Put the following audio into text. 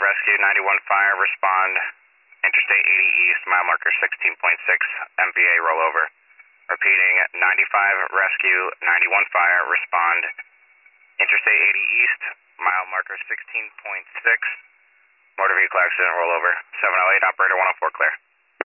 Rescue 91 Fire, respond. Interstate 80 East, mile marker 16.6, MPA rollover. Repeating, 95 Rescue 91 Fire, respond. Interstate 80 East, mile marker 16.6. Motor vehicle accident rollover. 708, operator 104, clear.